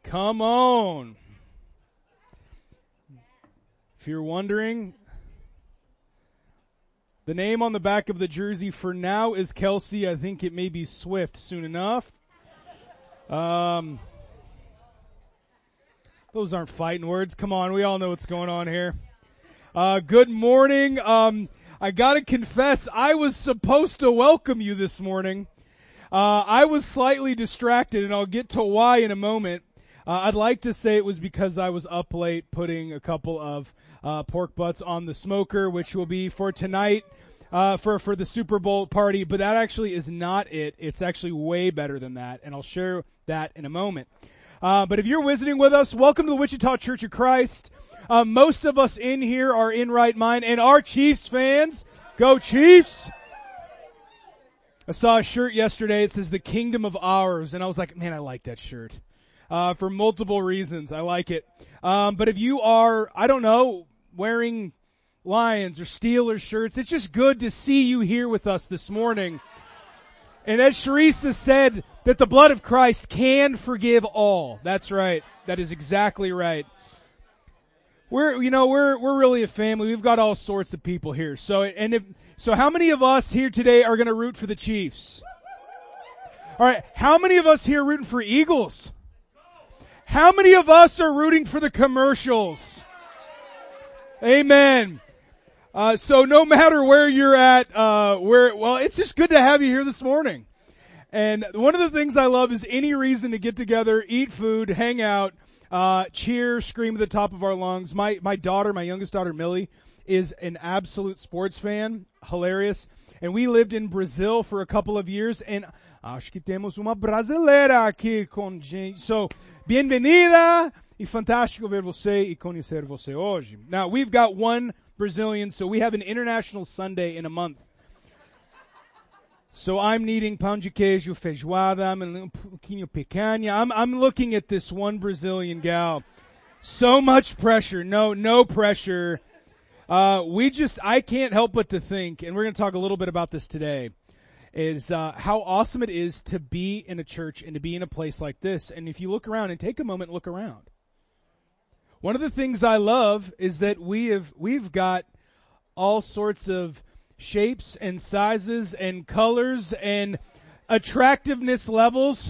Come on. If you're wondering, the name on the back of the jersey for now is Kelsey. I think it may be Swift soon enough. Those aren't fighting words. Come on, we all know what's going on here. Good morning. I gotta confess, I was supposed to welcome you this morning. I was slightly distracted, and I'll get to why in a moment. I'd like to say it was because I was up late putting a couple of pork butts on the smoker, which will be for tonight for the Super Bowl party. But that actually is not it. It's actually way better than that, and I'll share that in a moment. But if you're visiting with us, welcome to the Wichita Church of Christ. Most of us in here are in right mind and are Chiefs fans. Go Chiefs! I saw a shirt yesterday. It says the kingdom of ours. And I was like, man, I like that shirt. For multiple reasons. I like it. But if you are, I don't know, wearing Lions or Steelers shirts, it's just good to see you here with us this morning. And as Sharisa said, that the blood of Christ can forgive all. That's right. That is exactly right. We're really a family. We've got all sorts of people here. So how many of us here today are going to root for the Chiefs? All right. How many of us here are rooting for Eagles? How many of us are rooting for the commercials? Amen. So no matter where you're at, it's just good to have you here this morning. And one of the things I love is any reason to get together, eat food, hang out, cheer, scream at the top of our lungs. My youngest daughter, Millie, is an absolute sports fan. Hilarious. And we lived in Brazil for a couple of years, and acho que temos uma brasileira aqui com gente. So, bem-vinda e fantástico ver você e conhecer você hoje. Now, we've got one Brazilian, so we have an International Sunday in a month. So I'm needing pão de queijo, feijoada, I'm a pouquinho picanha. I'm looking at this one Brazilian gal. So much pressure. No pressure. I can't help but to think, and we're going to talk a little bit about this today, is how awesome it is to be in a church and to be in a place like this. And if you look around and take a moment and look around, one of the things I love is that we've got all sorts of shapes and sizes and colors and attractiveness levels.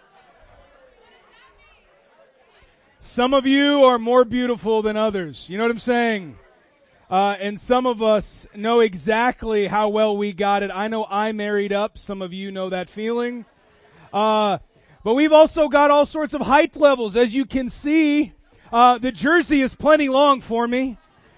Some of you are more beautiful than others. You know what I'm saying? And some of us know exactly how well we got it. I know I married up. Some of you know that feeling. But we've also got all sorts of height levels. As you can see, the jersey is plenty long for me.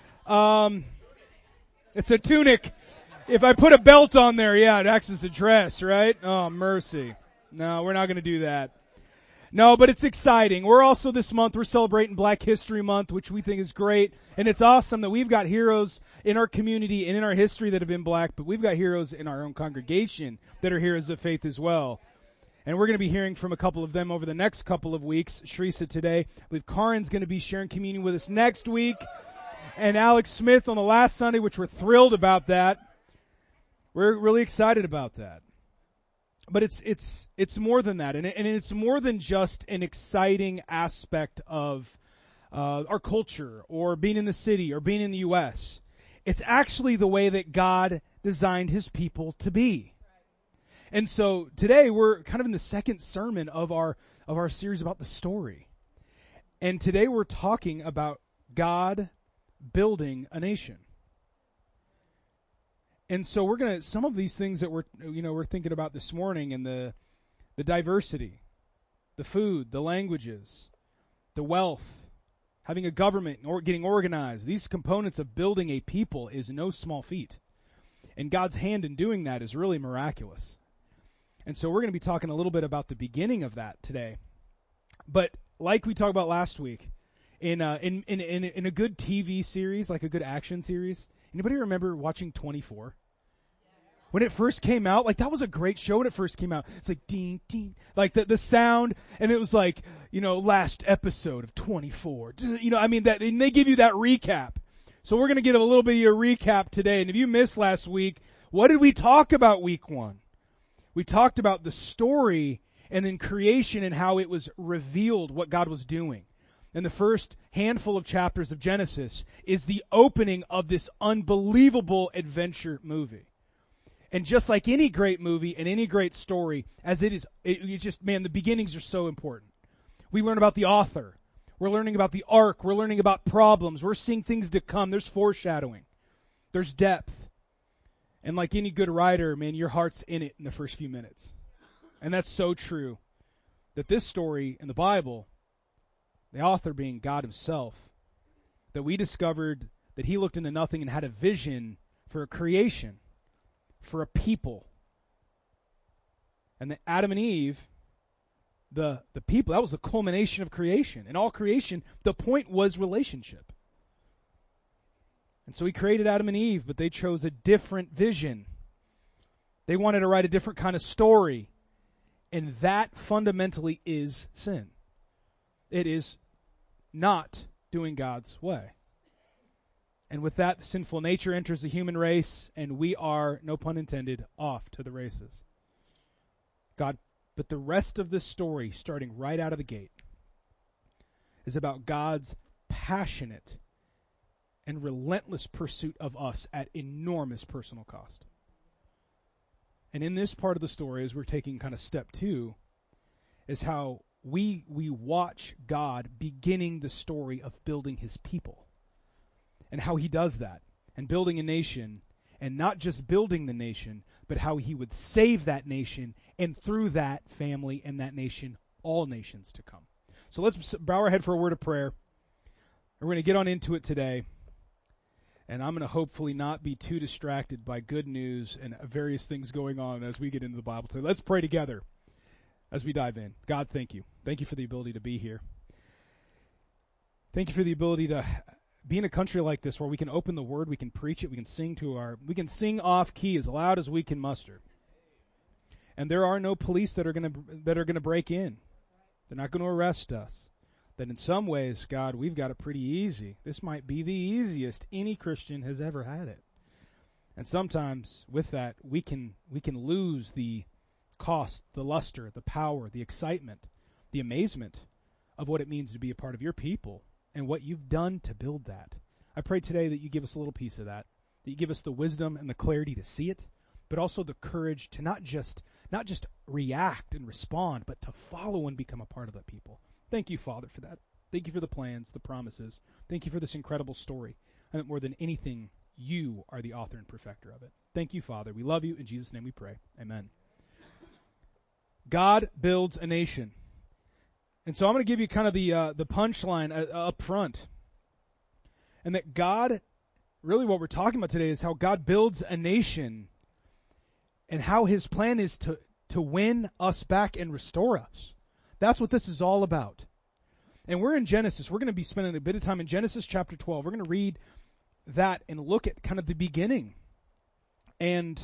It's a tunic. If I put a belt on there, yeah, it acts as a dress, right? Oh, mercy. No, we're not going to do that. No, but it's exciting. We're also this month, we're celebrating Black History Month, which we think is great. And it's awesome that we've got heroes in our community and in our history that have been black, but we've got heroes in our own congregation that are heroes of faith as well. And we're going to be hearing from a couple of them over the next couple of weeks. Sharisa today. I believe Karen's going to be sharing communion with us next week. And Alex Smith on the last Sunday, which we're thrilled about that. We're really excited about that. But it's more than that. And it's more than just an exciting aspect of our culture or being in the city or being in the U.S. It's actually the way that God designed His people to be. And so today we're kind of in the second sermon of our series about the story. And today we're talking about God building a nation. And so some of these things that we're thinking about this morning, and the diversity, the food, the languages, the wealth, having a government or getting organized, these components of building a people is no small feat. And God's hand in doing that is really miraculous. And so we're going to be talking a little bit about the beginning of that today. But like we talked about last week, in a good TV series, like a good action series, anybody remember watching 24? When it first came out, like that was a great show when it first came out. It's like ding, ding, like the sound, and it was like, last episode of 24. And they give you that recap. So we're going to get a little bit of a recap today. And if you missed last week, what did we talk about week 1? We talked about the story And then creation and how it was revealed what God was doing. And the first handful of chapters of Genesis is the opening of this unbelievable adventure movie. And just like any great movie and any great story, as it is, the beginnings are so important. We learn about the author. We're learning about the arc. We're learning about problems. We're seeing things to come. There's foreshadowing. There's depth. And like any good writer, man, your heart's in it in the first few minutes. And that's so true. That this story in the Bible, the author being God himself, that we discovered that he looked into nothing and had a vision for a creation, for a people. And that Adam and Eve, the people, that was the culmination of creation. In all creation, the point was relationship. And so he created Adam and Eve, but they chose a different vision. They wanted to write a different kind of story. And that fundamentally is sin. It is not doing God's way. And with that, the sinful nature enters the human race, and we are, no pun intended, off to the races. But the rest of this story, starting right out of the gate, is about God's passionate and relentless pursuit of us at enormous personal cost. And in this part of the story, as we're taking kind of step 2, is how we watch God beginning the story of building his people. And how he does that. And building a nation. And not just building the nation, but how he would save that nation. And through that family and that nation, all nations to come. So let's bow our head for a word of prayer. We're going to get on into it today. And I'm going to hopefully not be too distracted by good news and various things going on as we get into the Bible today. Let's pray together as we dive in. God, thank you. Thank you for the ability to be here. Thank you for the ability to be in a country like this where we can open the Word, we can preach it, we can sing off key as loud as we can muster. And there are no police that are going to break in. They're not going to arrest us. That in some ways, God, we've got it pretty easy. This might be the easiest any Christian has ever had it. And sometimes with that, we can lose the cost, the luster, the power, the excitement, the amazement of what it means to be a part of your people and what you've done to build that. I pray today that you give us a little piece of that you give us the wisdom and the clarity to see it, but also the courage to not just react and respond, but to follow and become a part of that people. Thank you, Father, for that. Thank you for the plans, the promises. Thank you for this incredible story. And that more than anything, you are the author and perfecter of it. Thank you, Father. We love you. In Jesus' name we pray. Amen. God builds a nation. And so I'm going to give you kind of the punchline up front. And that God, really what we're talking about today is how God builds a nation and how his plan is to win us back and restore us. That's what this is all about. And we're in Genesis. We're going to be spending a bit of time in Genesis chapter 12. We're going to read that and look at kind of the beginning. And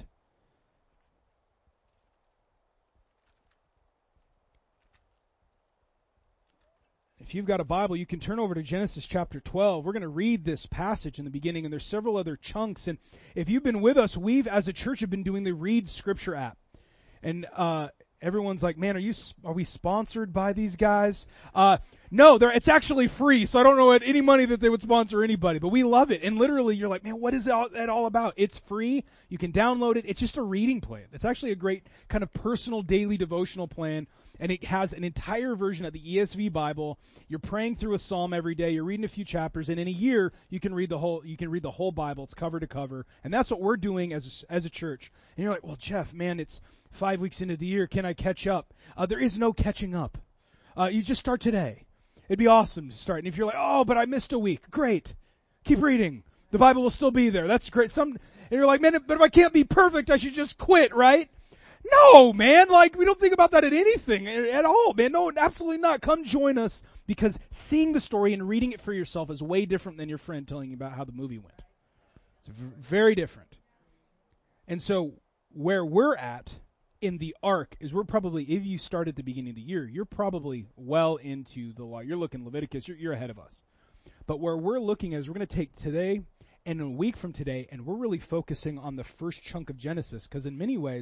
if you've got a Bible, you can turn over to Genesis chapter 12. We're going to read this passage in the beginning, and there's several other chunks. And if you've been with us, we've, as a church, have been doing the Read Scripture app. And everyone's like, man, are we sponsored by these guys? No, it's actually free, so I don't know any money that they would sponsor anybody, but we love it. And literally, you're like, man, what is that all about? It's free. You can download it. It's just a reading plan. It's actually a great kind of personal daily devotional plan, and it has an entire version of the ESV Bible. You're praying through a psalm every day. You're reading a few chapters, and in a year, you can read the whole Bible. It's cover to cover, and that's what we're doing as a church. And you're like, well, Jeff, man, it's 5 weeks into the year. Can I catch up? There is no catching up. You just start today. It'd be awesome to start. And if you're like, oh, but I missed a week, great. Keep reading. The Bible will still be there. That's great. And you're like, man, but if I can't be perfect, I should just quit, right? No, man. Like, we don't think about that at anything at all, man. No, absolutely not. Come join us, because seeing the story and reading it for yourself is way different than your friend telling you about how the movie went. It's very different. And so where we're at in the arc is we're probably, if you start at the beginning of the year, you're probably well into the law. You're looking Leviticus, you're ahead of us. But where we're looking is we're going to take today and a week from today, and we're really focusing on the first chunk of Genesis, because in many ways,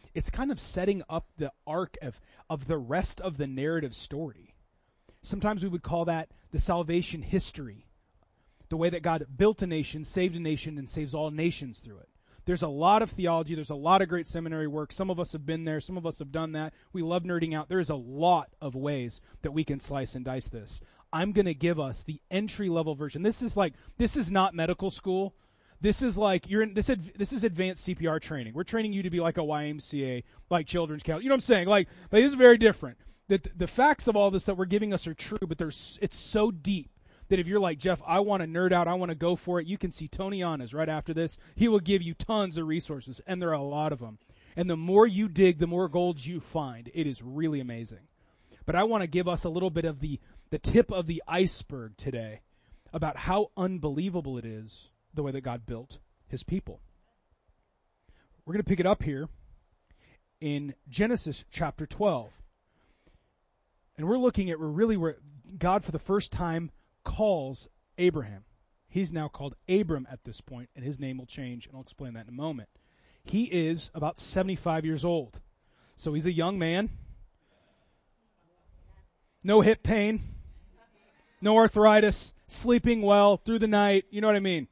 it's kind of setting up the arc of the rest of the narrative story. Sometimes we would call that the salvation history, the way that God built a nation, saved a nation, and saves all nations through it. There's a lot of theology. There's a lot of great seminary work. Some of us have been there. Some of us have done that. We love nerding out. There's a lot of ways that we can slice and dice this. I'm going to give us the entry-level version. This is not medical school. This is like this is advanced CPR training. We're training you to be like a YMCA, like children's council. You know what I'm saying? Like, but it's very different. The facts of all this that we're giving us are true, but it's so deep that if you're like, Jeff, I want to nerd out, I want to go for it, you can see Tony Annas right after this. He will give you tons of resources, and there are a lot of them. And the more you dig, the more gold you find. It is really amazing. But I want to give us a little bit of the tip of the iceberg today about how unbelievable it is the way that God built his people. We're going to pick it up here in Genesis chapter 12. And we're looking at where God for the first time calls Abraham. He's now called Abram at this point, and his name will change, and I'll explain that in a moment. He is about 75 years old. So he's a young man. No hip pain. No arthritis. Sleeping well through the night. You know what I mean?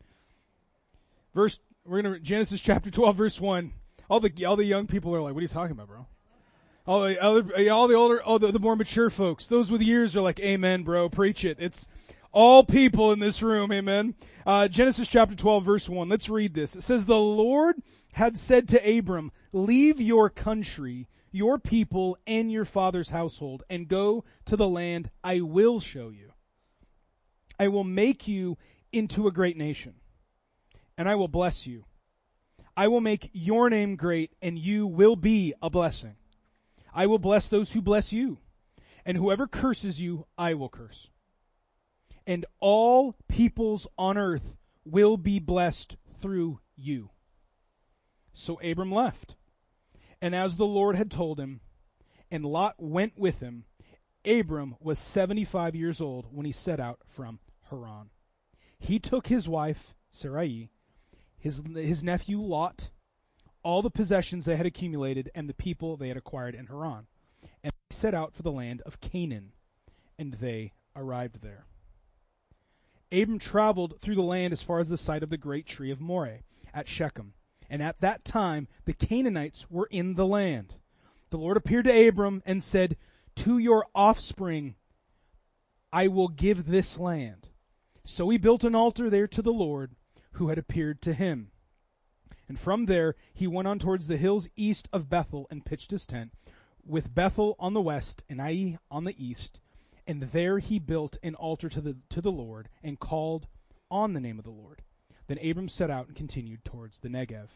Genesis chapter 12, verse 1. All the young people are like, what are you talking about, bro? All the older, the more mature folks, those with years are like, amen, bro, preach it. It's all people in this room, amen. Genesis chapter 12, verse 1. Let's read this. It says, the Lord had said to Abram, leave your country, your people, and your father's household, and go to the land I will show you. I will make you into a great nation, and I will bless you. I will make your name great, and you will be a blessing. I will bless those who bless you, and whoever curses you, I will curse. And all peoples on earth will be blessed through you. So Abram left, and as the Lord had told him, and Lot went with him. Abram was 75 years old when he set out from Haran. He took his wife, Sarai, his nephew Lot, all the possessions they had accumulated, and the people they had acquired in Haran. And they set out for the land of Canaan, and they arrived there. Abram traveled through the land as far as the site of the great tree of Moreh at Shechem. And at that time the Canaanites were in the land. The Lord appeared to Abram and said, to your offspring I will give this land. So he built an altar there to the Lord who had appeared to him. And from there he went on towards the hills east of Bethel and pitched his tent, with Bethel on the west and Ai on the east. And there he built an altar to the Lord and called on the name of the Lord. Then Abram set out and continued towards the Negev.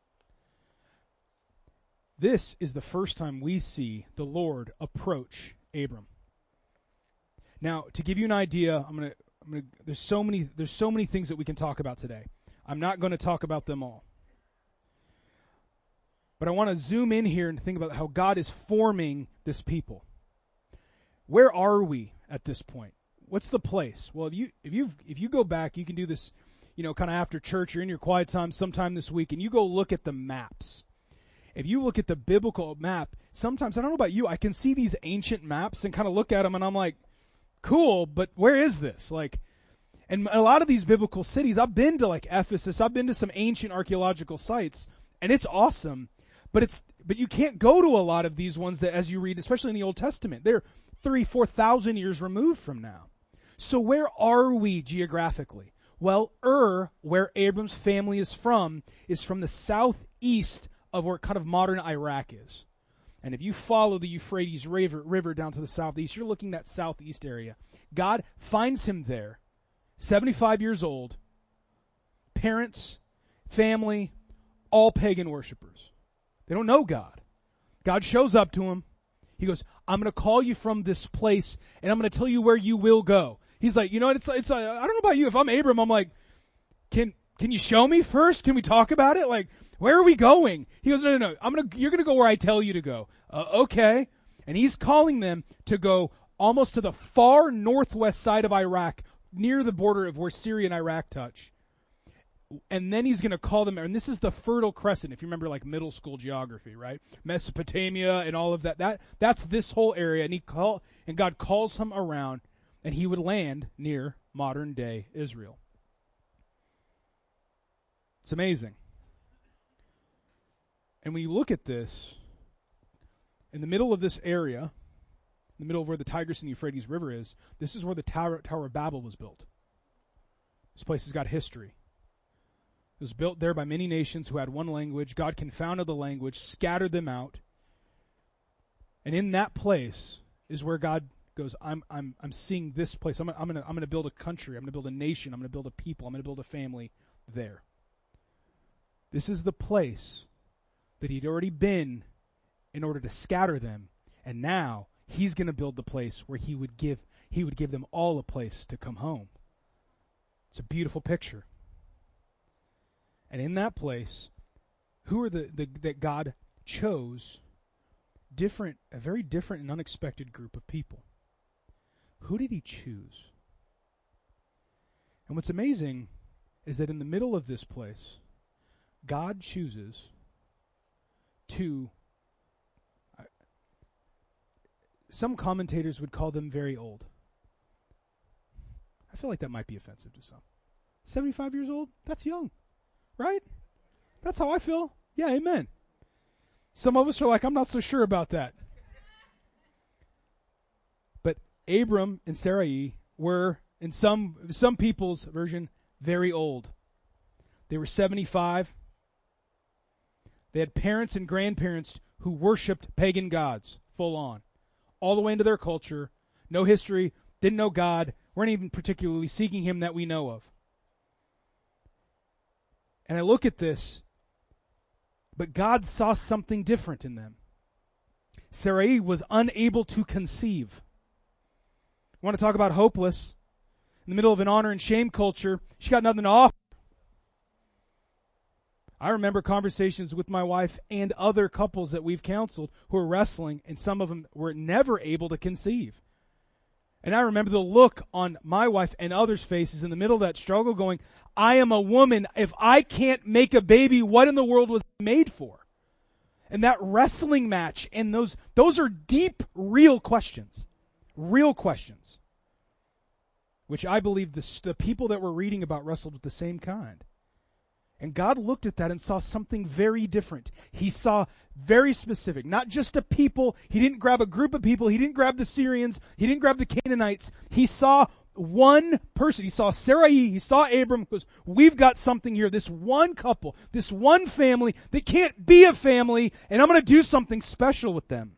This is the first time we see the Lord approach Abram. Now, to give you an idea, there's so many things that we can talk about today. I'm not going to talk about them all. But I want to zoom in here and think about how God is forming this people. Where are we at this point? What's the place? Well, if you go back, you can do this, kind of after church or in your quiet time sometime this week, and you go look at the maps. If you look at the biblical map, sometimes, I don't know about you, I can see these ancient maps and kind of look at them and I'm like, cool, but where is this? And a lot of these biblical cities, I've been to like Ephesus, I've been to some ancient archaeological sites, and it's awesome. But you can't go to a lot of these ones that, as you read, especially in the Old Testament, they're 3,000-4,000 years removed from now. So where are we geographically? Well, where Abram's family is from the southeast of where kind of modern Iraq is. And if you follow the Euphrates River down to the southeast, you're looking at that southeast area. God finds him there, 75 years old, parents, family, all pagan worshipers. They don't know God. God shows up to him. He goes, I'm going to call you from this place, and I'm going to tell you where you will go. He's like, I don't know about you. If I'm Abram, I'm like, can you show me first? Can we talk about it? Like, where are we going? He goes, no. You're going to go where I tell you to go. Okay. And he's calling them to go almost to the far northwest side of Iraq, near the border of where Syria and Iraq touch. And then he's going to call them, and this is the Fertile Crescent, if you remember like middle school geography, right? Mesopotamia and all of that. That's this whole area, and God calls him around, and he would land near modern day Israel. It's amazing. And when you look at this, in the middle of this area, in the middle of where the Tigris and Euphrates River is, this is where the Tower of Babel was built. This place has got history. It was built there by many nations who had one language. God confounded the language, scattered them out. And in that place is where God goes, I'm seeing this place. I'm gonna build a country. I'm gonna build a nation. I'm gonna build a people. I'm gonna build a family there. This is the place that he'd already been in order to scatter them, and now he's gonna build the place where he would give them all a place to come home. It's a beautiful picture. And in that place, who are that God chose a very different and unexpected group of people? Who did he choose? And what's amazing is that in the middle of this place, God chooses some commentators would call them very old. I feel like that might be offensive to some. 75 years old? That's young. Right? That's how I feel. Yeah, amen. Some of us are like, I'm not so sure about that. But Abram and Sarai were, in some people's version, very old. They were 75. They had parents and grandparents who worshipped pagan gods, full on. All the way into their culture. No history, didn't know God, weren't even particularly seeking him that we know of. And I look at this, but God saw something different in them. Sarai was unable to conceive. I want to talk about hopeless. In the middle of an honor and shame culture, she got nothing to offer. I remember conversations with my wife and other couples that we've counseled who are wrestling, and some of them were never able to conceive. And I remember the look on my wife and others' faces in the middle of that struggle going, I am a woman. If I can't make a baby, what in the world was I made for? And that wrestling match, and those are deep, real questions. Real questions. Which I believe the people that we're reading about wrestled with the same kind. And God looked at that and saw something very different. He saw very specific, not just a people. He didn't grab a group of people. He didn't grab the Syrians. He didn't grab the Canaanites. He saw one person. He saw Sarai. He saw Abram. Because we've got something here. This one couple, this one family that can't be a family, and I'm going to do something special with them.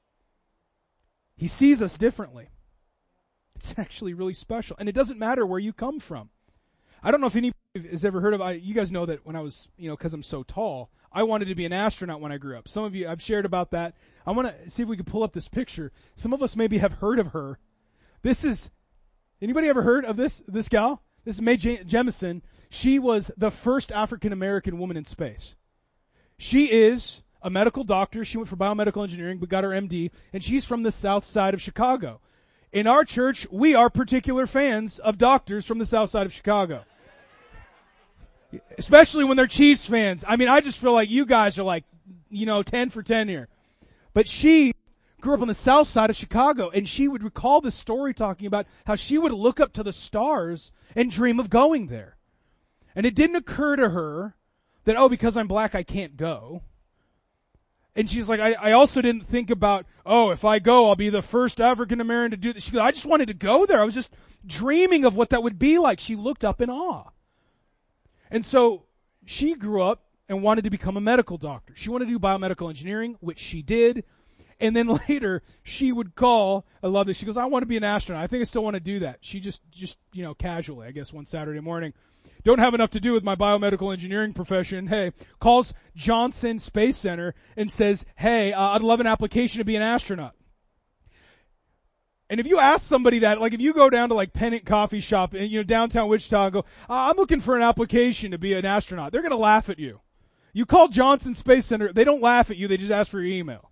He sees us differently. It's actually really special. And it doesn't matter where you come from. I don't know if anybody has ever heard of, you guys know that when I was, because I'm so tall, I wanted to be an astronaut when I grew up. Some of you, I've shared about that. I want to see if we can pull up this picture. Some of us maybe have heard of her. Anybody ever heard of this gal? This is Mae Jemison. She was the first African-American woman in space. She is a medical doctor. She went for biomedical engineering, but got her MD, and she's from the south side of Chicago. In our church, we are particular fans of doctors from the south side of Chicago. Especially when they're Chiefs fans. I mean, I just feel like you guys are like, 10 for 10 here. But she grew up on the south side of Chicago, and she would recall the story talking about how she would look up to the stars and dream of going there. And it didn't occur to her that, because I'm black, I can't go. And she's like, I also didn't think about, if I go, I'll be the first African American to do this. She goes, I just wanted to go there. I was just dreaming of what that would be like. She looked up in awe. And so she grew up and wanted to become a medical doctor. She wanted to do biomedical engineering, which she did. And then later, she would call, I love this, she goes, I want to be an astronaut. I think I still want to do that. She just casually, I guess one Saturday morning, don't have enough to do with my biomedical engineering profession. Hey, calls Johnson Space Center and says, hey, I'd love an application to be an astronaut. And if you ask somebody that, like if you go down to like Pennant Coffee Shop in downtown Wichita and go, I'm looking for an application to be an astronaut, they're going to laugh at you. You call Johnson Space Center, they don't laugh at you, they just ask for your email.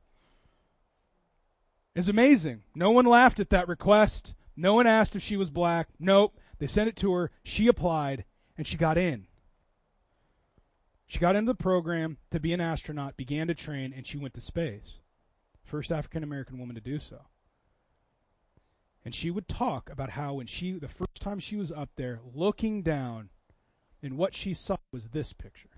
It's amazing. No one laughed at that request. No one asked if she was black. Nope. They sent it to her. She applied, and she got in. She got into the program to be an astronaut, began to train, and she went to space. First African American woman to do so. And she would talk about how the first time she was up there, looking down, and what she saw was this picture.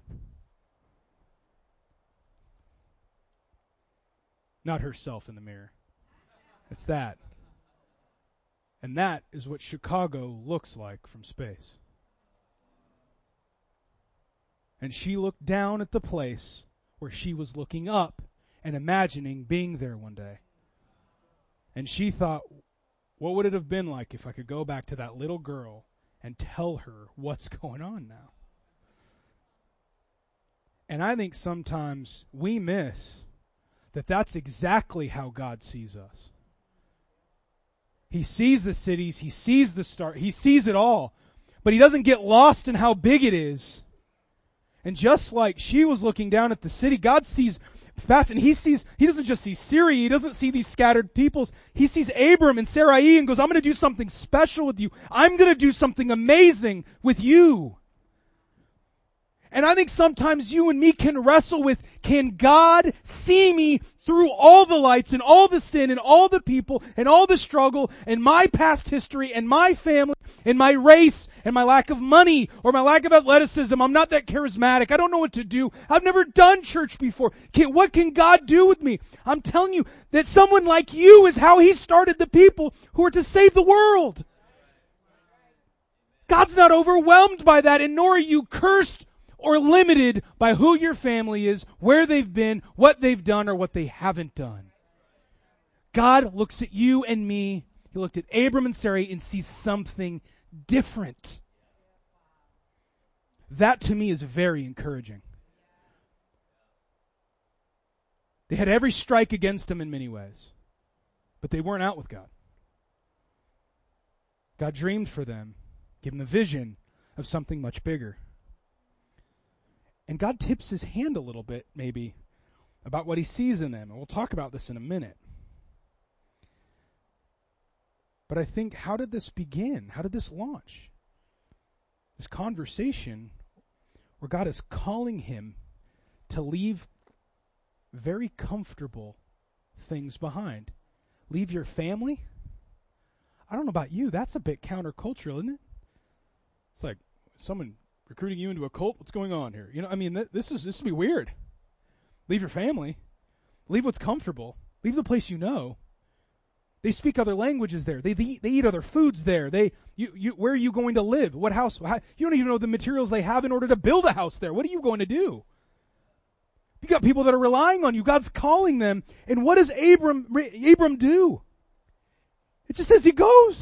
Not herself in the mirror. It's that. And that is what Chicago looks like from space. And she looked down at the place where she was looking up and imagining being there one day. And she thought, what would it have been like if I could go back to that little girl and tell her what's going on now? And I think sometimes we miss that that's exactly how God sees us. He sees the cities, He sees the stars, He sees it all. But He doesn't get lost in how big it is. And just like she was looking down at the city, God sees fast, and He doesn't just see Syria, He doesn't see these scattered peoples. He sees Abram and Sarai and goes, I'm going to do something special with you. I'm going to do something amazing with you. And I think sometimes you and me can wrestle with, can God see me through all the lights and all the sin and all the people and all the struggle and my past history and my family and my race and my lack of money or my lack of athleticism? I'm not that charismatic. I don't know what to do. I've never done church before. What can God do with me? I'm telling you that someone like you is how He started the people who are to save the world. God's not overwhelmed by that, and nor are you cursed or limited by who your family is, where they've been, what they've done, or what they haven't done. God looks at you and me. He looked at Abram and Sarai and sees something different. That to me is very encouraging. They had every strike against them in many ways, but they weren't out with God. God dreamed for them, gave them a vision of something much bigger. And God tips His hand a little bit, maybe, about what He sees in them. And we'll talk about this in a minute. But I think, how did this begin? How did this launch? This conversation where God is calling him to leave very comfortable things behind. Leave your family? I don't know about you. That's a bit countercultural, isn't it? It's like someone recruiting you into a cult. What's going on here? This would be weird. Leave your family. Leave what's comfortable. Leave the place you know. They speak other languages there. They eat other foods there. Where are you going to live? What house? You don't even know the materials they have in order to build a house there. What are you going to do? You got people that are relying on you. God's calling them. And what does Abram do? It just says he goes.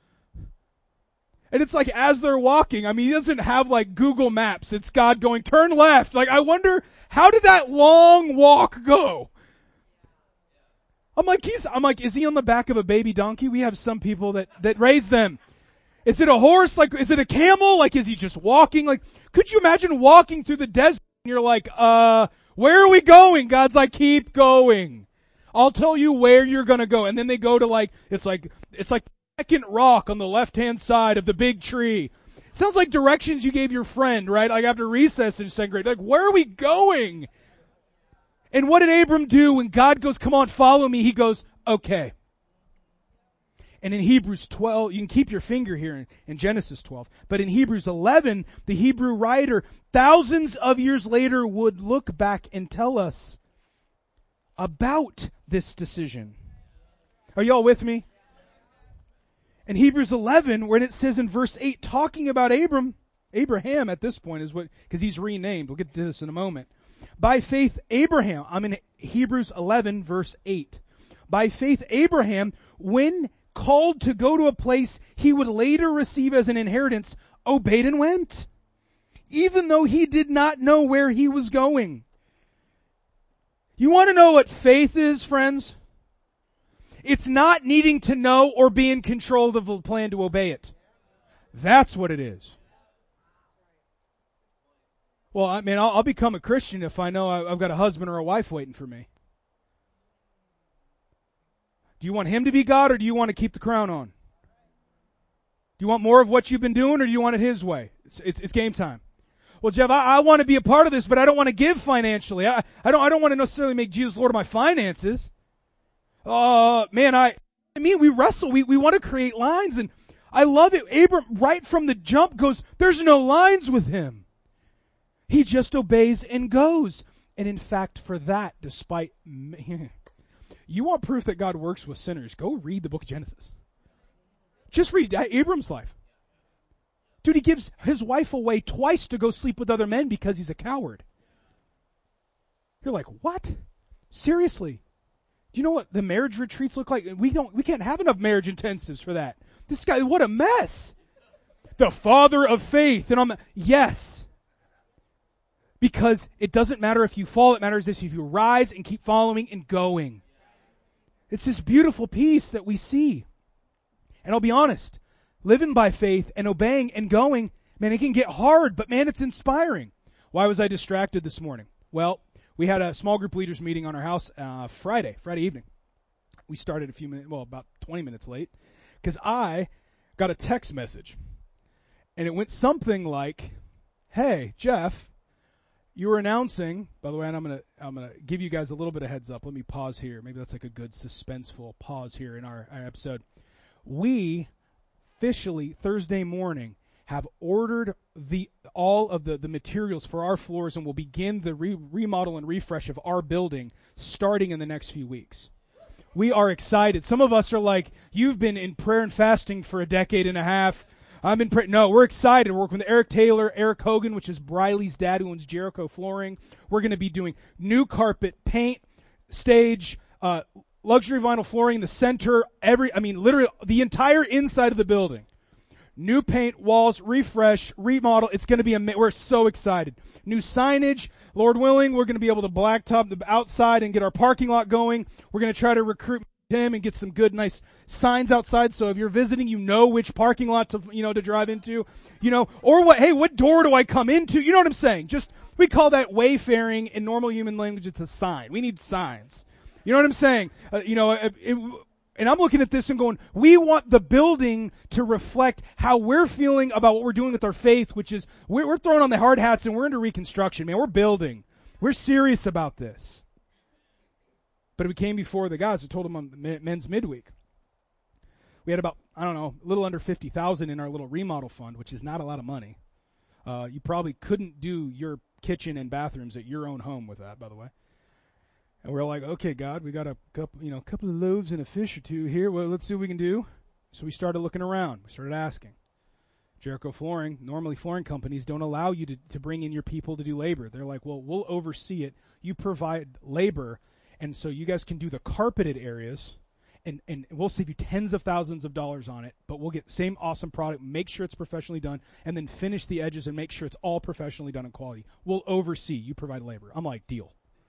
And it's like as they're walking, he doesn't have like Google Maps. It's God going, turn left. Like, I wonder, how did that long walk go? I'm like, is he on the back of a baby donkey? We have some people that raise them. Is it a horse? Like, is it a camel? Like, is he just walking? Like, could you imagine walking through the desert and you're like, where are we going? God's like, keep going. I'll tell you where you're gonna go. And then they go to it's like the second rock on the left-hand side of the big tree. It sounds like directions you gave your friend, right? Like after recess in second grade. Like, where are we going? And what did Abram do when God goes, come on, follow me? He goes, okay. And in Hebrews 12, you can keep your finger here in Genesis 12, but in Hebrews 11, the Hebrew writer, thousands of years later, would look back and tell us about this decision. Are y'all with me? In Hebrews 11, when it says in verse 8, talking about Abraham at this point is because he's renamed. We'll get to this in a moment. By faith, Abraham, I'm in Hebrews 11, verse 8. By faith, Abraham, when called to go to a place he would later receive as an inheritance, obeyed and went, even though he did not know where he was going. You want to know what faith is, friends? It's not needing to know or be in control of the plan to obey it. That's what it is. Well, I'll become a Christian if I know I've got a husband or a wife waiting for me. Do you want him to be God, or do you want to keep the crown on? Do you want more of what you've been doing, or do you want it his way? It's game time. Well, Jeff, I want to be a part of this, but I don't want to give financially. I don't want to necessarily make Jesus Lord of my finances. We wrestle. We want to create lines, and I love it. Abram, right from the jump, goes, there's no lines with him. He just obeys and goes. And in fact, for that, despite... You want proof that God works with sinners, go read the book of Genesis. Just read Abram's life. Dude, he gives his wife away twice to go sleep with other men because he's a coward. You're like, what? Seriously? Do you know what the marriage retreats look like? We can't have enough marriage intensives for that. This guy, what a mess. The father of faith. And yes. Because it doesn't matter if you fall, it matters if you rise and keep following and going. It's this beautiful piece that we see. And I'll be honest, living by faith and obeying and going, man, it can get hard, but man, it's inspiring. Why was I distracted this morning? Well, we had a small group leaders meeting on our house Friday evening. We started about 20 minutes late, because I got a text message. And it went something like, hey, Jeff, you were announcing, by the way, and I'm gonna give you guys a little bit of heads up. Let me pause here. Maybe that's like a good suspenseful pause here in our episode. We officially Thursday morning have ordered all of the materials for our floors, and will begin the remodel and refresh of our building starting in the next few weeks. We are excited. Some of us are like, you've been in prayer and fasting for a decade and a half. I've been praying. No, we're excited. We're working with Eric Taylor, Eric Hogan, which is Briley's dad, who owns Jericho Flooring. We're going to be doing new carpet, paint, stage, luxury vinyl flooring in the center, literally the entire inside of the building. New paint, walls, refresh, remodel. It's going to be we're so excited. New signage. Lord willing, we're going to be able to blacktop the outside and get our parking lot going. We're going to try to recruit him and get some good, nice signs outside. So if you're visiting, you know which parking lot to drive into, or what door do I come into? You know what I'm saying? We call that wayfaring in normal human language. It's a sign. We need signs. You know what I'm saying? And I'm looking at this and going, we want the building to reflect how we're feeling about what we're doing with our faith, which is we're throwing on the hard hats and we're into reconstruction, man. We're building. We're serious about this. But we came before the guys. I told them on men's midweek. We had about, a little under $50,000 in our little remodel fund, which is not a lot of money. You probably couldn't do your kitchen and bathrooms at your own home with that, by the way. And we're like, okay, God, we got a couple of loaves and a fish or two here. Well, let's see what we can do. So we started looking around. We started asking. Jericho Flooring, normally flooring companies don't allow you to bring in your people to do labor. They're like, well, we'll oversee it. You provide labor, and so you guys can do the carpeted areas, and we'll save you tens of thousands of dollars on it, but we'll get the same awesome product, make sure it's professionally done, and then finish the edges and make sure it's all professionally done and quality. We'll oversee. You provide labor. I'm like, deal.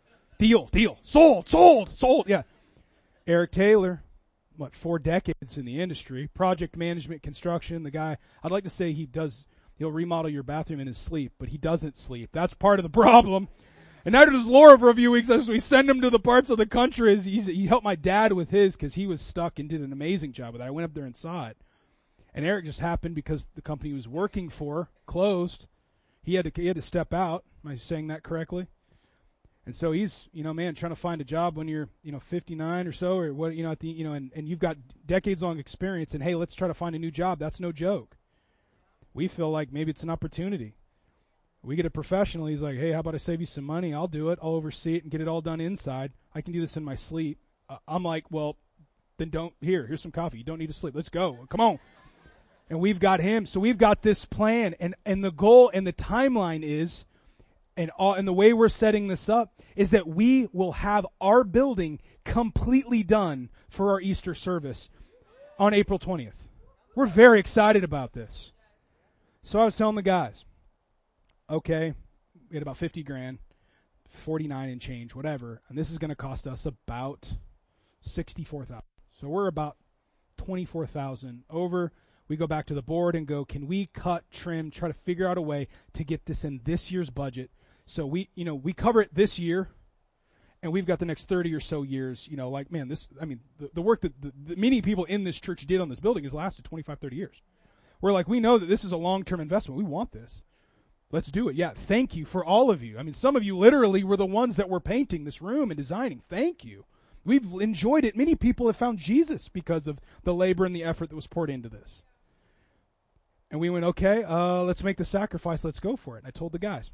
Sold. Yeah. Eric Taylor, 4 decades in the industry, project management, construction. The guy, I'd like to say he'll remodel your bathroom in his sleep, but he doesn't sleep. That's part of the problem. And neither does Laura for a few weeks as we send him to the parts of the country. He helped my dad with his because he was stuck and did an amazing job with it. I went up there and saw it. And Eric just happened because the company he was working for closed. He had to step out. Am I saying that correctly? And so he's, trying to find a job when you're, 59 or so, or what, and you've got decades long experience, and hey, let's try to find a new job. That's no joke. We feel like maybe it's an opportunity. We get a professional. He's like, hey, how about I save you some money? I'll do it. I'll oversee it and get it all done inside. I can do this in my sleep. I'm like, well, then here's some coffee. You don't need to sleep. Let's go. Come on. And we've got him. So we've got this plan, and the goal and the timeline is, and the way we're setting this up is that we will have our building completely done for our Easter service on April 20th. We're very excited about this. So I was telling the guys, okay, we had about $50,000, 49 and change, whatever, and this is going to cost us about $64,000. So we're about $24,000 over. We go back to the board and go, can we cut, trim, try to figure out a way to get this in this year's budget? So we cover it this year, and we've got the next 30 or so years, the work that the many people in this church did on this building has lasted 25, 30 years. We're like, we know that this is a long-term investment. We want this. Let's do it. Yeah, thank you for all of you. I mean, some of you literally were the ones that were painting this room and designing. Thank you. We've enjoyed it. Many people have found Jesus because of the labor and the effort that was poured into this. And we went, okay, let's make the sacrifice. Let's go for it. And I told the guys.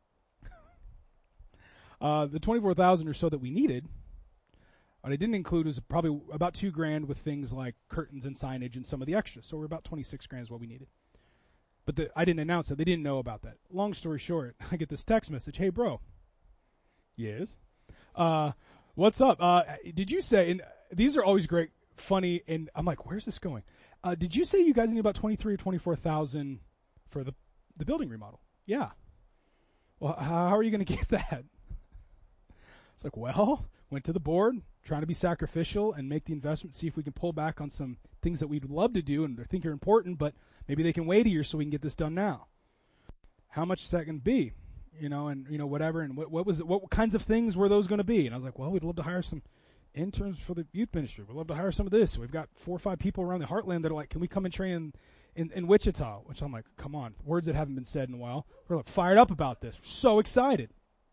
The $24,000 or so that we needed, what I didn't include was probably about $2,000 with things like curtains and signage and some of the extras. So we're about $26,000 is what we needed. But I didn't announce it. They didn't know about that. Long story short, I get this text message. Hey, bro. Yes. What's up? Did you say, and these are always great, funny, and I'm like, where's this going? Did you say you guys need about $23,000 or $24,000 for the building remodel? Yeah. Well, how are you going to get that? It's like, well, went to the board, trying to be sacrificial and make the investment, see if we can pull back on some things that we'd love to do and think are important, but maybe they can wait a year so we can get this done now. How much is that going to be? And whatever, and what kinds of things were those going to be? And I was like, well, we'd love to hire some interns for the youth ministry. We'd love to hire some of this. We've got 4 or 5 people around the Heartland that are like, can we come and train in Wichita? Which I'm like, come on, words that haven't been said in a while. We're like fired up about this. We're so excited.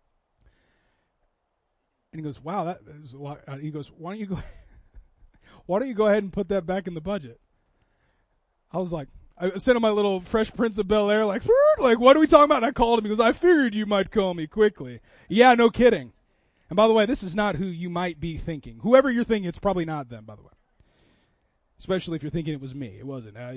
And he goes, wow, that is a lot. He goes, why don't you go ahead and put that back in the budget? I was like, I sent him my little Fresh Prince of Bel-Air, like, what are we talking about? And I called him. He goes, I figured you might call me quickly. Yeah, no kidding. And by the way, this is not who you might be thinking. Whoever you're thinking, it's probably not them, by the way. Especially if you're thinking it was me. It wasn't. I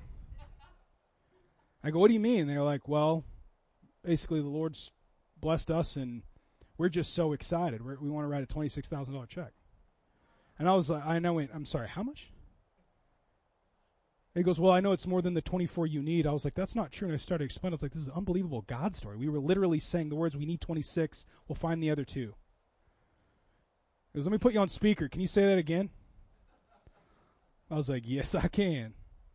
go, what do you mean? They're like, well, basically the Lord's blessed us and we're just so excited. We want to write a $26,000 check. And I was like, I'm sorry, how much? He goes, well, I know it's more than the 24 you need. I was like, that's not true. And I started explaining. I was like, this is an unbelievable God story. We were literally saying the words, we need 26. We'll find the other 2. He goes, let me put you on speaker. Can you say that again? I was like, yes, I can.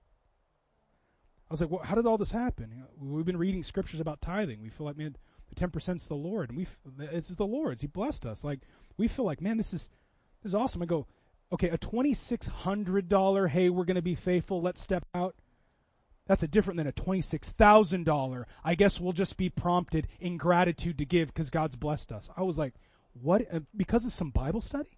I was like, well, how did all this happen? We've been reading scriptures about tithing. We feel like, man, the 10% is the Lord. And this is the Lord's. He blessed us. Like, we feel like, man, this is awesome. I go, okay, a $2,600, hey, we're going to be faithful, let's step out. That's different than a $26,000. I guess we'll just be prompted in gratitude to give because God's blessed us. I was like, what? Because of some Bible study?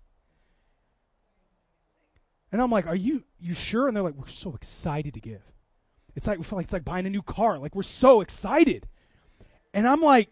And I'm like, are you sure? And they're like, we're so excited to give. It's like, we feel like it's like buying a new car. Like, we're so excited. And I'm like,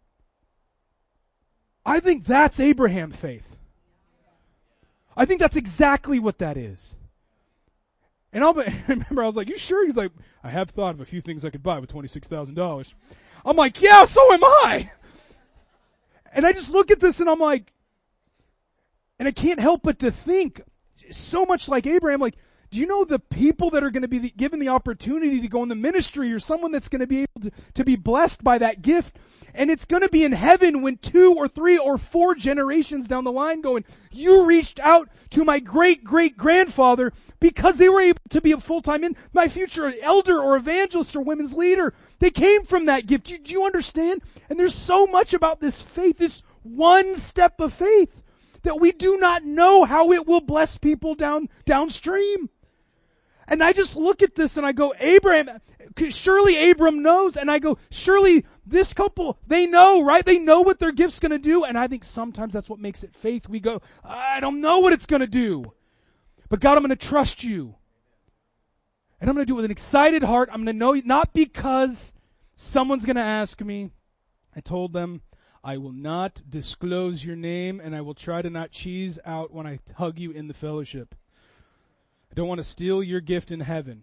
I think that's Abraham faith. I think that's exactly what that is. And I remember I was like, you sure? He's like, I have thought of a few things I could buy with $26,000. I'm like, yeah, so am I. And I just look at this and I'm like, and I can't help but to think, so much like Abraham, like, do you know the people that are going to be given the opportunity to go in the ministry or someone that's going to be able to be blessed by that gift? And it's going to be in heaven when 2 or 3 or 4 generations down the line going, you reached out to my great-great-grandfather because they were able to be a full-time in my future elder or evangelist or women's leader. They came from that gift. Do you understand? And there's so much about this faith, this one step of faith, that we do not know how it will bless people downstream. And I just look at this and I go, Abraham, surely Abram knows. And I go, surely this couple, they know, right? They know what their gift's going to do. And I think sometimes that's what makes it faith. We go, I don't know what it's going to do. But God, I'm going to trust you. And I'm going to do it with an excited heart. I'm going to know, not because someone's going to ask me. I told them, I will not disclose your name and I will try to not cheese out when I hug you in the fellowship. I don't want to steal your gift in heaven.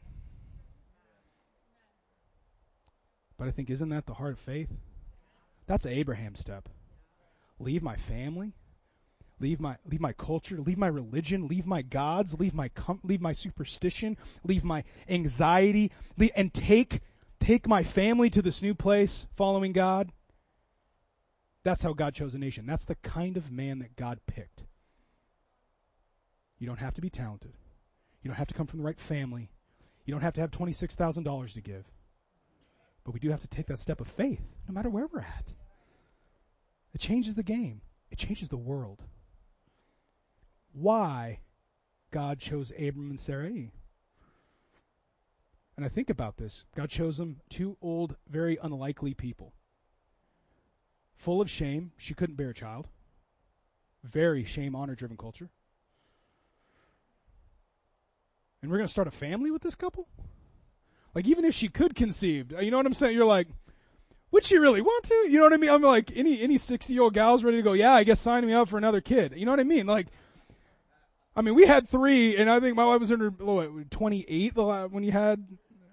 But I think, isn't that the heart of faith? That's an Abraham step. Leave my family, leave my culture, leave my religion, leave my gods, leave my superstition, leave my anxiety, and take my family to this new place, following God. That's how God chose a nation. That's the kind of man that God picked. You don't have to be talented. You don't have to come from the right family. You don't have to have $26,000 to give. But we do have to take that step of faith, no matter where we're at. It changes the game. It changes the world. Why God chose Abram and Sarai? And I think about this. God chose him two old, very unlikely people. Full of shame. She couldn't bear a child. Very shame, honor-driven culture. And we're going to start a family with this couple? Like, even if she could conceive, you know what I'm saying? You're like, would she really want to? You know what I mean? I'm like, any 60-year-old gal's ready to go, yeah, I guess sign me up for another kid. You know what I mean? Like, I mean, we had 3, and I think my wife was in her 28 when you had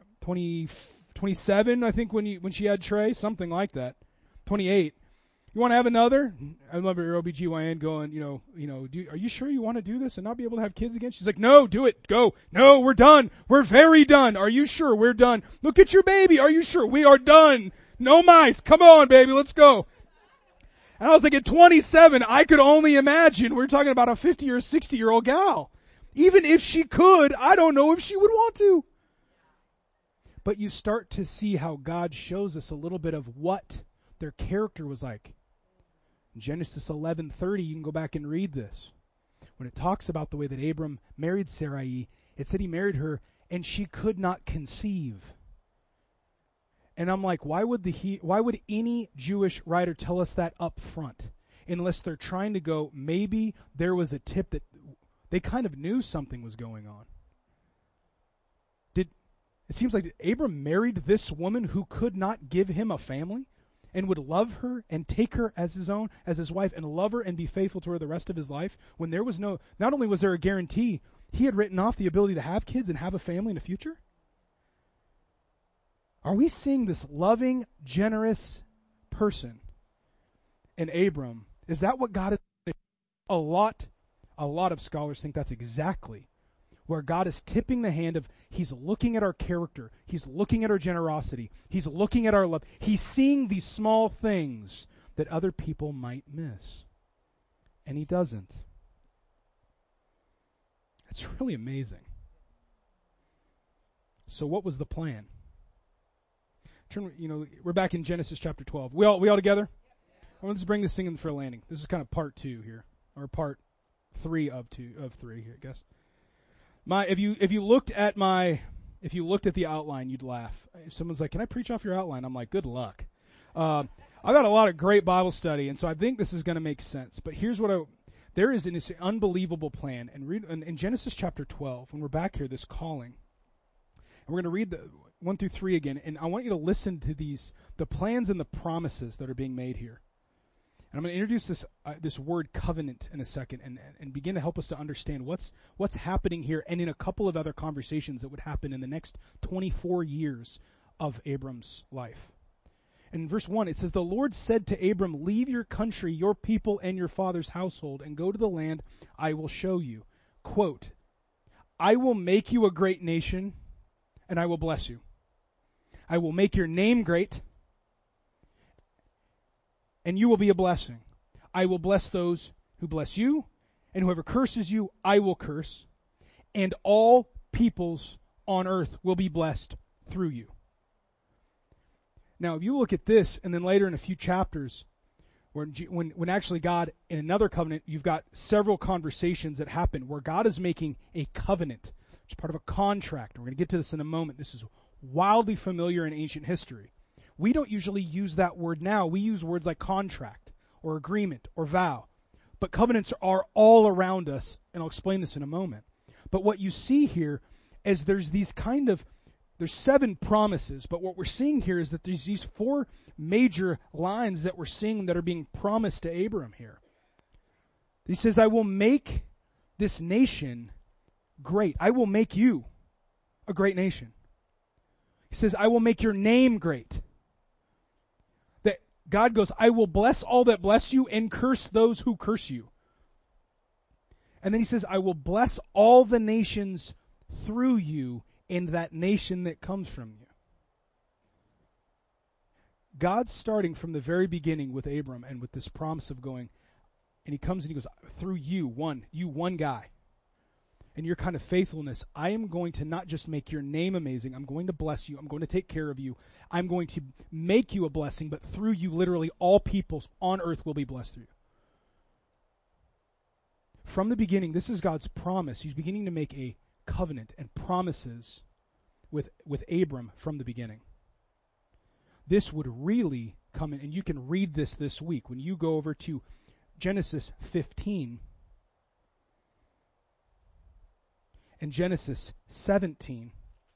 27, I think, when she had Trey, something like that. 28. You want to have another? I love your OBGYN going, are you sure you want to do this and not be able to have kids again? She's like, no, do it. Go. No, we're done. We're very done. Are you sure? We're done. Look at your baby. Are you sure? We are done. No mice. Come on, baby. Let's go. And I was like, at 27, I could only imagine we're talking about a 50 or 60-year-old gal. Even if she could, I don't know if she would want to. But you start to see how God shows us a little bit of what their character was like. In Genesis 11:30, you can go back and read this. When it talks about the way that Abram married Sarai, it said he married her and she could not conceive. And I'm like, why would any Jewish writer tell us that up front? Unless they're trying to go, maybe there was a tip that they kind of knew something was going on. It seems like Abram married this woman who could not give him a family and would love her and take her as his own, as his wife, and love her and be faithful to her the rest of his life, when there was not only was there a guarantee, he had written off the ability to have kids and have a family in the future? Are we seeing this loving, generous person in Abram? Is that what God is? A lot of scholars think that's exactly where God is tipping the hand of, he's looking at our character, he's looking at our generosity, he's looking at our love, he's seeing these small things that other people might miss. And he doesn't. It's really amazing. So what was the plan? We're back in Genesis chapter 12. We all together? Well, let's bring this thing in for a landing. This is kind of part 2 here, or part 3 of 3 here, I guess. If you looked at the outline, you'd laugh. If someone's like, "Can I preach off your outline?" I'm like, "Good luck." I've got a lot of great Bible study, and so I think this is going to make sense. But here's there is this unbelievable plan, and read in Genesis chapter 12 when we're back here, this calling, and we're going to read the 1 through 3 again, and I want you to listen to the plans and the promises that are being made here. And I'm going to introduce this word covenant in a second and begin to help us to understand what's happening here, and in a couple of other conversations that would happen in the next 24 years of Abram's life. And in verse 1, it says, "The Lord said to Abram, leave your country, your people, and your father's household, and go to the land I will show you. Quote, I will make you a great nation, and I will bless you. I will make your name great, and you will be a blessing. I will bless those who bless you, and whoever curses you, I will curse. And all peoples on earth will be blessed through you." Now, if you look at this, and then later in a few chapters, when actually God, in another covenant, you've got several conversations that happen where God is making a covenant, which is part of a contract. And we're going to get to this in a moment. This is wildly familiar in ancient history. We don't usually use that word now. We use words like contract or agreement or vow. But covenants are all around us, and I'll explain this in a moment. But what you see here is there's 7 promises, but what we're seeing here is that there's these 4 major lines that we're seeing that are being promised to Abram here. He says, I will make this nation great. I will make you a great nation. He says, I will make your name great. God goes, I will bless all that bless you and curse those who curse you. And then he says, I will bless all the nations through you and that nation that comes from you. God's starting from the very beginning with Abram and with this promise of going, and he comes and he goes, through you one guy, and your kind of faithfulness, I am going to not just make your name amazing, I'm going to bless you, I'm going to take care of you, I'm going to make you a blessing, but through you, literally all peoples on earth will be blessed through you. From the beginning, this is God's promise. He's beginning to make a covenant and promises with Abram from the beginning. This would really come in, and you can read this week when you go over to Genesis 15 and Genesis 17.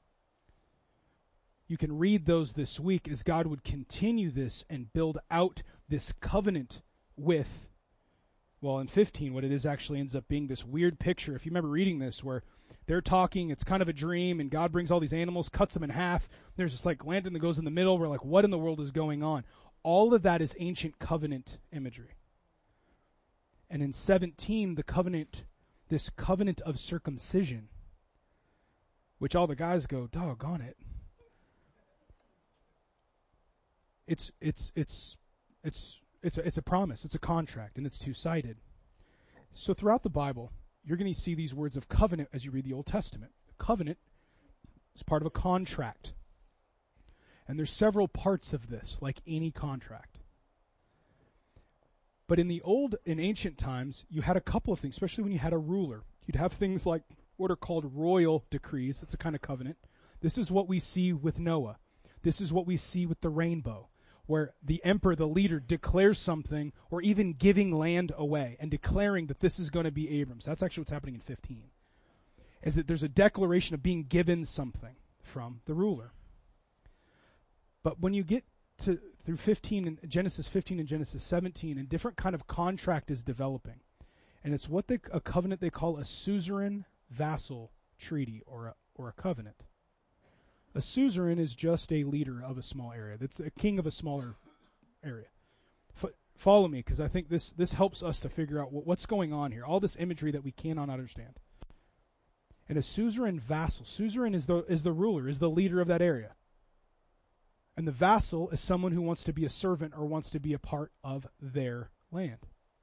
You can read those this week as God would continue this and build out this covenant with, well, in 15, what it is actually ends up being this weird picture. If you remember reading this, where they're talking, it's kind of a dream, and God brings all these animals, cuts them in half. There's this like lantern that goes in the middle. We're like, what in the world is going on? All of that is ancient covenant imagery. And in 17, the covenant, this covenant of circumcision, which all the guys go, doggone it. It's a promise, it's a contract, and it's two-sided. So throughout the Bible, you're going to see these words of covenant as you read the Old Testament. Covenant is part of a contract. And there's several parts of this, like any contract. But in ancient times, you had a couple of things, especially when you had a ruler. You'd have things like what are called royal decrees. It's a kind of covenant. This is what we see with Noah. This is what we see with the rainbow, where the emperor, the leader, declares something, or even giving land away and declaring that this is going to be Abram's. That's actually what's happening in 15, is that there's a declaration of being given something from the ruler. But when you get through 15 and Genesis 15 and Genesis 17, a different kind of contract is developing. And it's what a covenant they call a suzerain vassal treaty or a covenant. A suzerain is just a leader of a small area. That's a king of a smaller area. Follow me, because I think this helps us to figure out what's going on here. All this imagery that we cannot understand. And a suzerain vassal. Suzerain is the ruler, is the leader of that area. And the vassal is someone who wants to be a servant or wants to be a part of their land.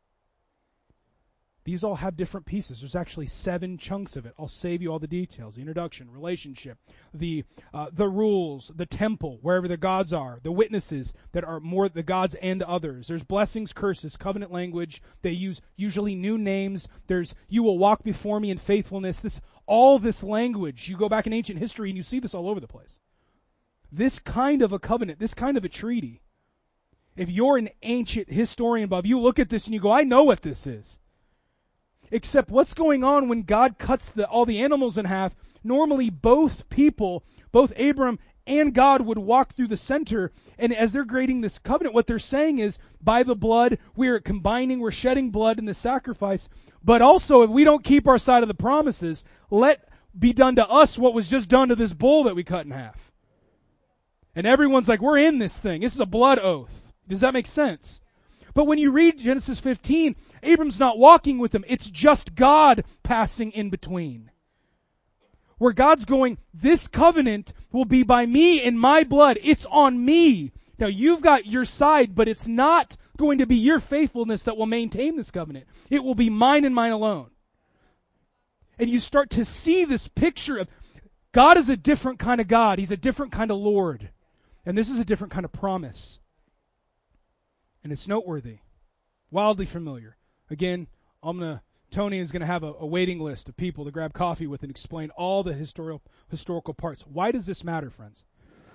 These all have different pieces. There's actually 7 chunks of it. I'll save you all the details. The introduction, relationship, the rules, the temple, wherever the gods are, the witnesses that are more the gods and others. There's blessings, curses, covenant language. They use usually new names. There's you will walk before me in faithfulness. All this language. You go back in ancient history and you see this all over the place. This kind of a covenant, this kind of a treaty. If you're an ancient historian, Bob, you look at this and you go, I know what this is. Except what's going on when God cuts all the animals in half? Normally both people, both Abram and God, would walk through the center, and as they're creating this covenant, what they're saying is, by the blood, we're shedding blood in the sacrifice, but also if we don't keep our side of the promises, let be done to us what was just done to this bull that we cut in half. And everyone's like, we're in this thing. This is a blood oath. Does that make sense? But when you read Genesis 15, Abram's not walking with them. It's just God passing in between. Where God's going, this covenant will be by me and my blood. It's on me. Now you've got your side, but it's not going to be your faithfulness that will maintain this covenant. It will be mine and mine alone. And you start to see this picture of God is a different kind of God. He's a different kind of Lord. And this is a different kind of promise. And it's noteworthy. Wildly familiar. Again, Tony is going to have a waiting list of people to grab coffee with and explain all the historical parts. Why does this matter, friends?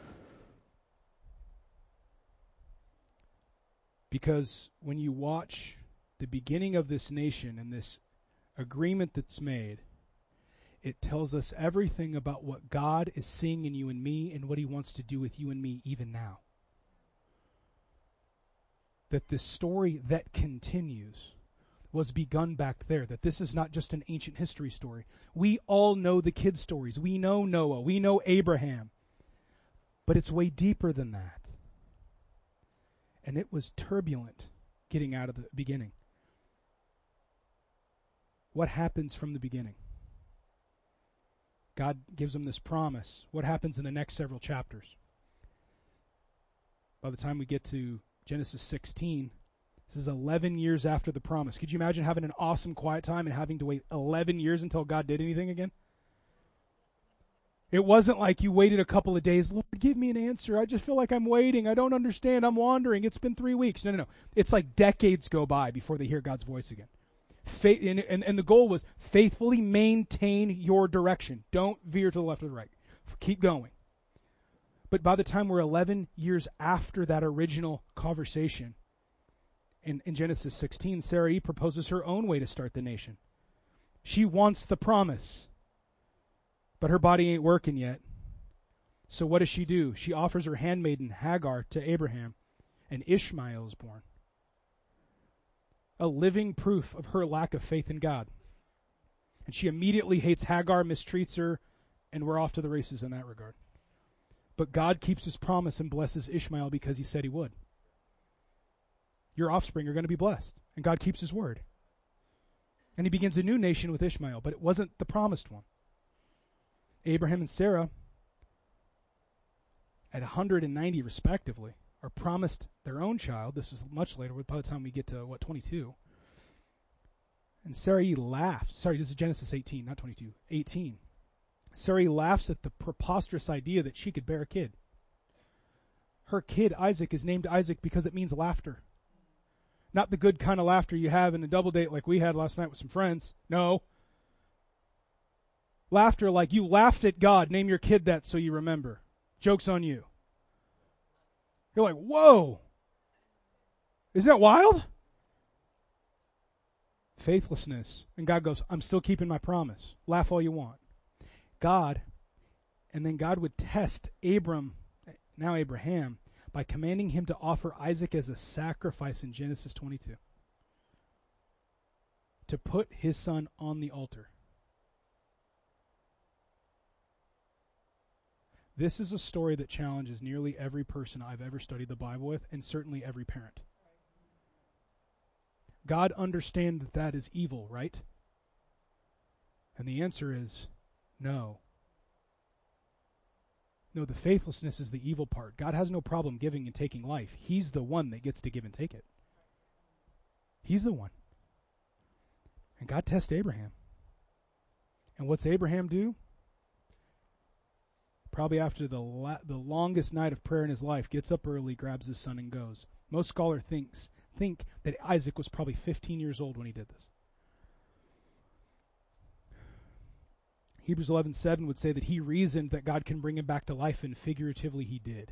Because when you watch the beginning of this nation and this agreement that's made, it tells us everything about what God is seeing in you and me and what He wants to do with you and me even now. That this story that continues was begun back there. That this is not just an ancient history story. We all know the kids' stories. We know Noah. We know Abraham. But it's way deeper than that. And it was turbulent getting out of the beginning. What happens from the beginning? God gives them this promise. What happens in the next several chapters? By the time we get to Genesis 16, this is 11 years after the promise. Could you imagine having an awesome quiet time and having to wait 11 years until God did anything again? It wasn't like you waited a couple of days. Lord, give me an answer. I just feel like I'm waiting. I don't understand. I'm wandering. It's been 3 weeks. No. It's like decades go by before they hear God's voice again. And the goal was faithfully maintain your direction. Don't veer to the left or the right. Keep going. But by the time we're 11 years after that original conversation, in Genesis 16, Sarai proposes her own way to start the nation. She wants the promise, but her body ain't working yet. So what does she do? She offers her handmaiden Hagar to Abraham, and Ishmael is born. A living proof of her lack of faith in God. And she immediately hates Hagar, mistreats her, and we're off to the races in that regard. But God keeps his promise and blesses Ishmael because he said he would. Your offspring are going to be blessed. And God keeps his word. And he begins a new nation with Ishmael, but it wasn't the promised one. Abraham and Sarah, at 190 respectively, are promised their own child. This is much later, by the time we get to, 22. And Sarai laughs. Sorry, this is Genesis 18, not 22. 18. Sarai laughs at the preposterous idea that she could bear a kid. Her kid, Isaac, is named Isaac because it means laughter. Not the good kind of laughter you have in a double date like we had last night with some friends. No. Laughter like you laughed at God. Name your kid that so you remember. Joke's on you. You're like, whoa. Isn't that wild? Faithlessness. And God goes, I'm still keeping my promise. Laugh all you want. God, and then God would test Abraham, by commanding him to offer Isaac as a sacrifice in Genesis 22. To put his son on the altar. This is a story that challenges nearly every person I've ever studied the Bible with, and certainly every parent. God understands that that is evil, right? And the answer is no. No, the faithlessness is the evil part. God has no problem giving and taking life. He's the one that gets to give and take it. He's the one. And God tests Abraham. And what's Abraham do? Probably after the longest night of prayer in his life, gets up early, grabs his son, and goes. Most scholars think that Isaac was probably 15 years old when he did this. Hebrews 11:7 would say that he reasoned that God can bring him back to life, and figuratively he did.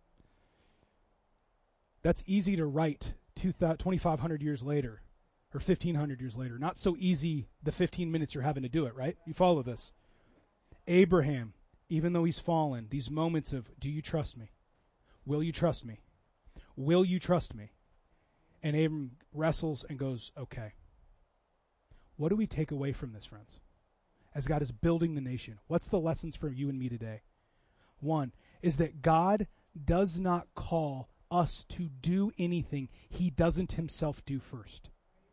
That's easy to write 2,500 years later, or 1,500 years later. Not so easy the 15 minutes you're having to do it, right? You follow this. Abraham, even though he's fallen, these moments of, do you trust me? Will you trust me? Will you trust me? And Abram wrestles and goes, okay. What do we take away from this, friends? As God is building the nation, what's the lessons for you and me today? One is that God does not call us to do anything he doesn't himself do first.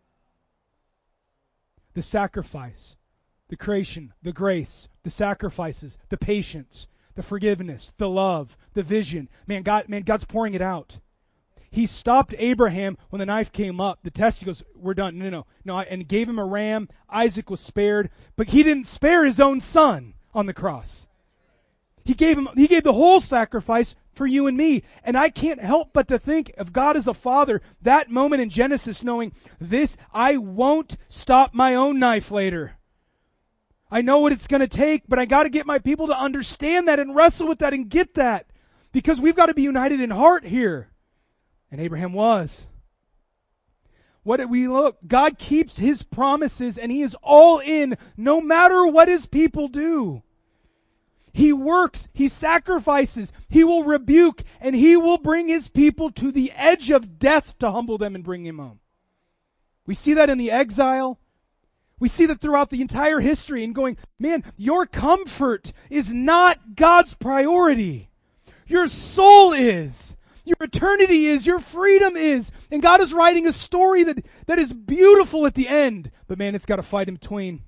The sacrifice, the creation, the grace, the sacrifices, the patience, the forgiveness, the love, the vision. God's pouring it out. He stopped Abraham when the knife came up. The test, he goes, we're done. No, and gave him a ram. Isaac was spared, but he didn't spare his own son on the cross. He gave the whole sacrifice for you and me. And I can't help but to think of God as a father, that moment in Genesis knowing this, I won't stop my own knife later. I know what it's going to take, but I got to get my people to understand that and wrestle with that and get that. Because we've got to be united in heart here. And Abraham was. What did we look? God keeps his promises and he is all in no matter what his people do. He works, he sacrifices, he will rebuke, and he will bring his people to the edge of death to humble them and bring them home. We see that in the exile. We see that throughout the entire history and going, man, your comfort is not God's priority. Your soul is. Your eternity is. Your freedom is. And God is writing a story that is beautiful at the end. But man, it's got to fight in between.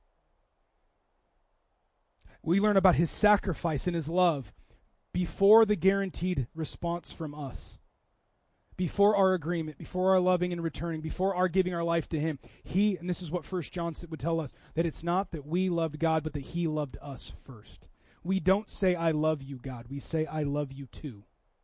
We learn about his sacrifice and his love before the guaranteed response from us. Before our agreement, before our loving and returning, before our giving our life to him. And this is what 1 John would tell us, that it's not that we loved God, but that he loved us first. We don't say, I love you, God. We say, I love you too.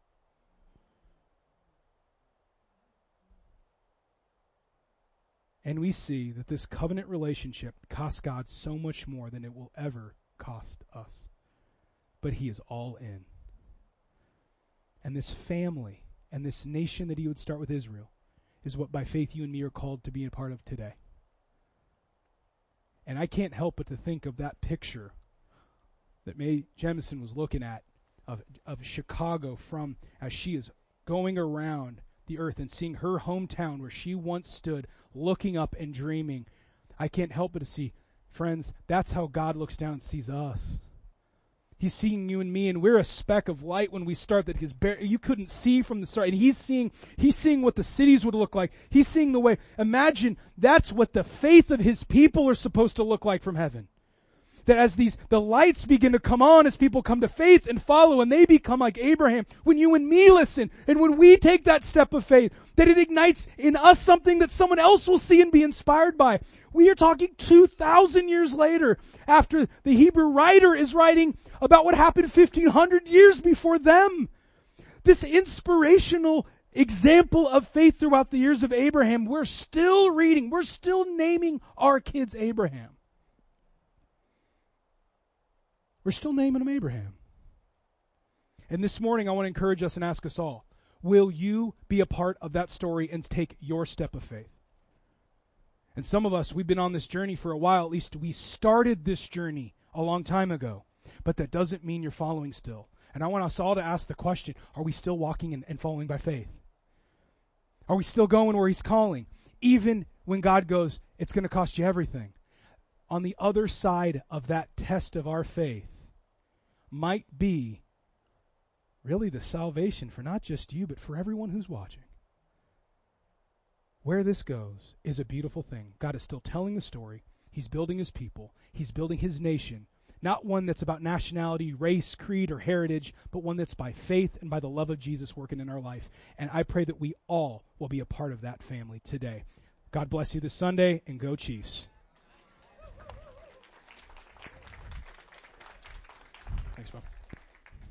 And we see that this covenant relationship costs God so much more than it will ever cost us. but he is all in. And this family and this nation that he would start with Israel is what by faith you and me are called to be a part of today. And I can't help but to think of that picture that Mae Jemison was looking at of Chicago from as she is going around the earth and seeing her hometown where she once stood, looking up and dreaming. I can't help but to see, friends, that's how God looks down and sees us. He's seeing you and me, and we're a speck of light when we start that you couldn't see from the start. And he's seeing what the cities would look like. He's seeing the way. Imagine that's what the faith of his people are supposed to look like from heaven. That as the lights begin to come on, as people come to faith and follow, and they become like Abraham, when you and me listen, and when we take that step of faith, that it ignites in us something that someone else will see and be inspired by. We are talking 2,000 years later, after the Hebrew writer is writing about what happened 1,500 years before them. This inspirational example of faith throughout the years of Abraham, we're still reading, we're still naming our kids Abraham. We're still naming him Abraham. And this morning I want to encourage us and ask us all, will you be a part of that story and take your step of faith? And some of us, we've been on this journey for a while. At least we started this journey a long time ago. But that doesn't mean you're following still. And I want us all to ask the question, are we still walking and following by faith? Are we still going where he's calling? Even when God goes, it's going to cost you everything. On the other side of that test of our faith might be really the salvation for not just you, but for everyone who's watching. Where this goes is a beautiful thing. God is still telling the story. He's building his people. He's building his nation. Not one that's about nationality, race, creed, or heritage, but one that's by faith and by the love of Jesus working in our life. And I pray that we all will be a part of that family today. God bless you this Sunday, and go Chiefs. Thanks, Bob.